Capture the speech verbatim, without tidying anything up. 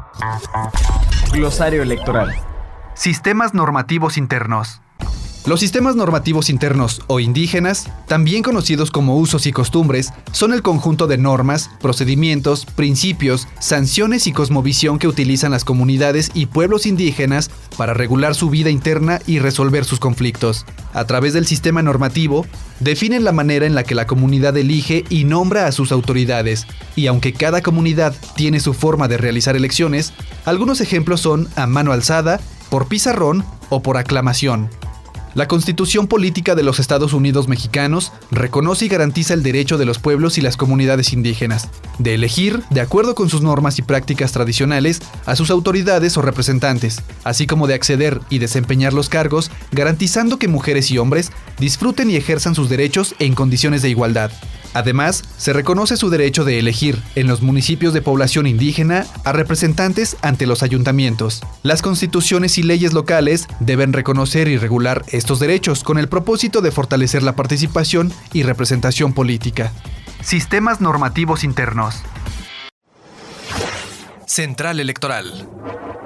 Glosario electoral. Sistemas normativos internos. Los sistemas normativos internos o indígenas, también conocidos como usos y costumbres, son el conjunto de normas, procedimientos, principios, sanciones y cosmovisión que utilizan las comunidades y pueblos indígenas para regular su vida interna y resolver sus conflictos. A través del sistema normativo, definen la manera en la que la comunidad elige y nombra a sus autoridades, y aunque cada comunidad tiene su forma de realizar elecciones, algunos ejemplos son a mano alzada, por pizarrón o por aclamación. La Constitución Política de los Estados Unidos Mexicanos reconoce y garantiza el derecho de los pueblos y las comunidades indígenas de elegir, de acuerdo con sus normas y prácticas tradicionales, a sus autoridades o representantes, así como de acceder y desempeñar los cargos, garantizando que mujeres y hombres disfruten y ejerzan sus derechos en condiciones de igualdad. Además, se reconoce su derecho de elegir, en los municipios de población indígena, a representantes ante los ayuntamientos. Las constituciones y leyes locales deben reconocer y regular estos derechos con el propósito de fortalecer la participación y representación política. Sistemas normativos internos. Central Electoral.